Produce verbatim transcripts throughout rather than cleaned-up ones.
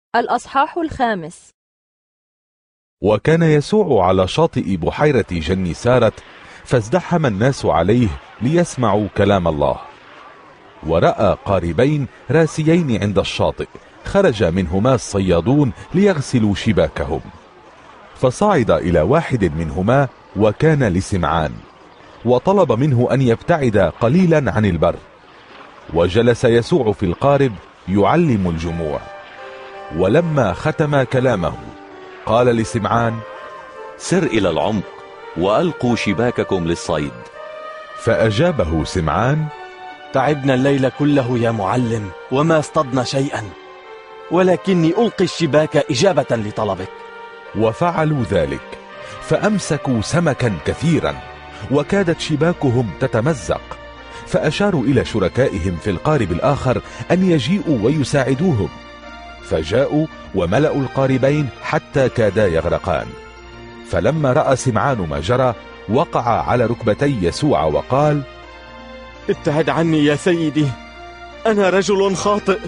الأصحاح الخامس. وكان يسوع على شاطئ بحيرة جنيسارت، فازدحم الناس عليه ليسمعوا كلام الله. ورأى قاربين راسيين عند الشاطئ، خرج منهما الصيادون ليغسلوا شباكهم، فصعد إلى واحد منهما وكان لسمعان، وطلب منه أن يبتعد قليلا عن البر. وجلس يسوع في القارب يعلم الجموع. ولما ختم كلامه قال لسمعان: سر إلى العمق وألقوا شباككم للصيد. فأجابه سمعان: تعبنا الليل كله يا معلم وما اصطدنا شيئا، ولكني ألقي الشباك إجابة لطلبك. وفعلوا ذلك، فأمسكوا سمكا كثيرا، وكادت شباكهم تتمزق. فأشاروا إلى شركائهم في القارب الآخر أن يجيئوا ويساعدوهم، فجاءوا وملأوا القاربين حتى كادا يغرقان. فلما رأى سمعان ما جرى وقع على ركبتي يسوع وقال: ابتعد عني يا سيدي، أنا رجل خاطئ.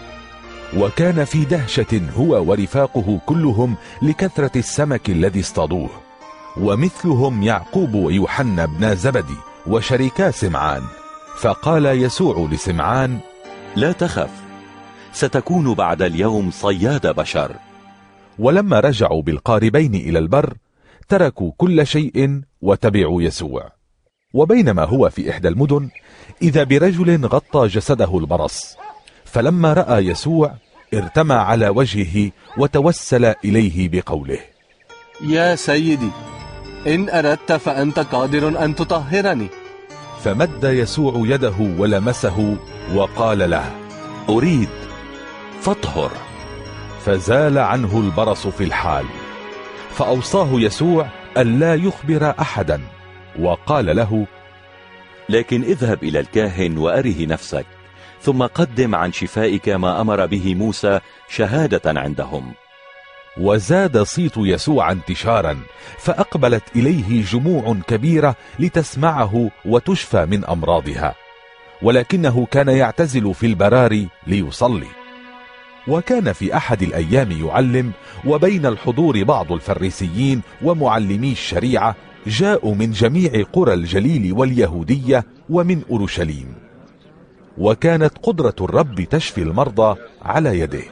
وكان في دهشة هو ورفاقه كلهم لكثرة السمك الذي اصطادوه، ومثلهم يعقوب ويوحنا بن زبدي وشريكا سمعان. فقال يسوع لسمعان: لا تخف، ستكون بعد اليوم صياد بشر. ولما رجعوا بالقاربين إلى البر تركوا كل شيء وتبعوا يسوع. وبينما هو في إحدى المدن إذا برجل غطى جسده البرص، فلما رأى يسوع ارتمى على وجهه وتوسل إليه بقوله: يا سيدي، إن أردت فأنت قادر أن تطهرني. فمد يسوع يده ولمسه وقال له: أريد، فاطهر. فزال عنه البرص في الحال. فأوصاه يسوع ألا يخبر أحدا، وقال له: لكن اذهب إلى الكاهن وأره نفسك، ثم قدم عن شفائك ما أمر به موسى شهادة عندهم. وزاد صيت يسوع انتشارا، فأقبلت إليه جموع كبيرة لتسمعه وتشفى من أمراضها، ولكنه كان يعتزل في البراري ليصلي. وكان في أحد الأيام يعلم، وبين الحضور بعض الفريسيين ومعلمي الشريعة جاءوا من جميع قرى الجليل واليهودية ومن أورشليم. وكانت قدرة الرب تشفي المرضى على يده.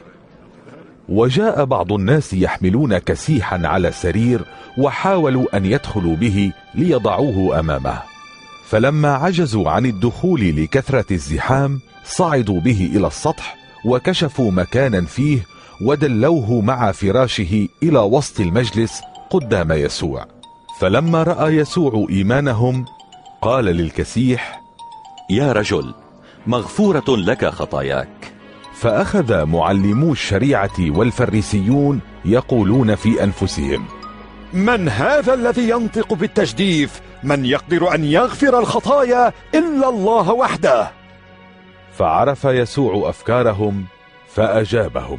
وجاء بعض الناس يحملون كسيحا على سرير، وحاولوا أن يدخلوا به ليضعوه أمامه، فلما عجزوا عن الدخول لكثرة الزحام صعدوا به إلى السطح وكشفوا مكانا فيه، ودلوه مع فراشه إلى وسط المجلس قدام يسوع. فلما رأى يسوع إيمانهم قال للكسيح: يا رجل، مغفورة لك خطاياك. فأخذ معلمو الشريعة والفريسيون يقولون في أنفسهم: من هذا الذي ينطق بالتجديف؟ من يقدر أن يغفر الخطايا إلا الله وحده؟ فعرف يسوع أفكارهم فأجابهم: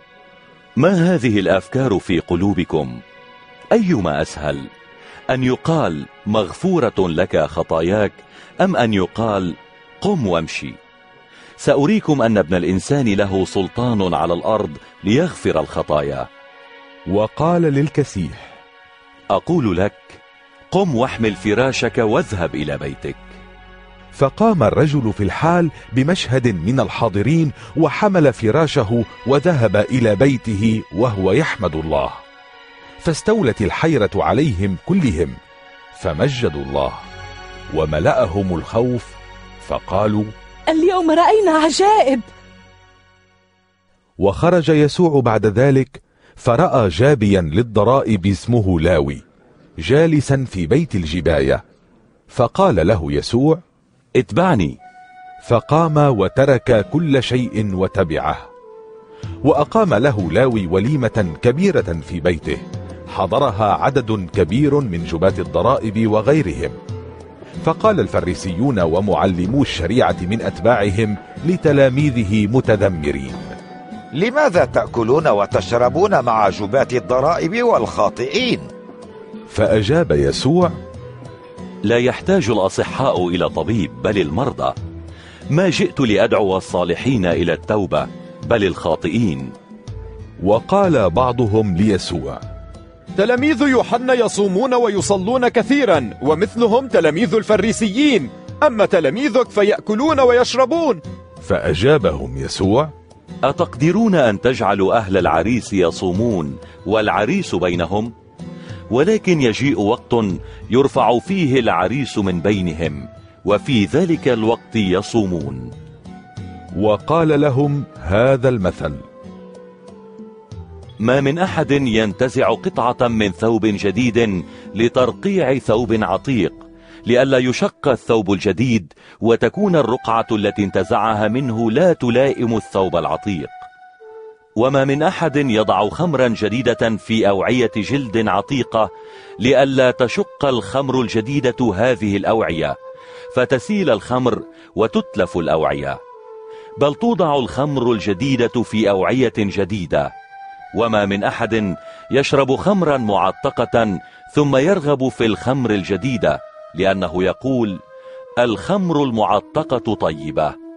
ما هذه الأفكار في قلوبكم؟ أيما أسهل، أن يقال مغفورة لك خطاياك، أم أن يقال قم وامشي؟ سأريكم أن ابن الإنسان له سلطان على الأرض ليغفر الخطايا. وقال للكسيح: أقول لك، قم واحمل فراشك واذهب إلى بيتك. فقام الرجل في الحال بمشهد من الحاضرين، وحمل فراشه وذهب إلى بيته وهو يحمد الله. فاستولت الحيرة عليهم كلهم، فمجدوا الله، وملأهم الخوف، فقالوا: اليوم رأينا عجائب. وخرج يسوع بعد ذلك فرأى جابيا للضرائب اسمه لاوي جالسا في بيت الجباية، فقال له يسوع: اتبعني. فقام وترك كل شيء وتبعه. وأقام له لاوي وليمة كبيرة في بيته، حضرها عدد كبير من جباة الضرائب وغيرهم. فقال الفريسيون ومعلمو الشريعة من أتباعهم لتلاميذه متذمرين: لماذا تأكلون وتشربون مع جباة الضرائب والخاطئين؟ فأجاب يسوع: لا يحتاج الأصحاء إلى طبيب بل المرضى. ما جئت لأدعو الصالحين إلى التوبة بل الخاطئين. وقال بعضهم ليسوع: تلاميذ يوحنا يصومون ويصلون كثيرا، ومثلهم تلاميذ الفريسيين، أما تلاميذك فيأكلون ويشربون. فأجابهم يسوع: أتقدرون أن تجعلوا أهل العريس يصومون والعريس بينهم؟ ولكن يجيء وقت يرفع فيه العريس من بينهم، وفي ذلك الوقت يصومون. وقال لهم هذا المثل: ما من أحد ينتزع قطعة من ثوب جديد لترقيع ثوب عتيق، لئلا يشق الثوب الجديد وتكون الرقعة التي انتزعها منه لا تلائم الثوب العتيق. وما من أحد يضع خمرا جديدة في أوعية جلد عتيقة، لئلا تشق الخمر الجديدة هذه الأوعية فتسيل الخمر وتتلف الأوعية، بل توضع الخمر الجديدة في أوعية جديدة. وما من أحد يشرب خمرا معتقة ثم يرغب في الخمر الجديدة، لأنه يقول: الخمر المعتقة طيبة.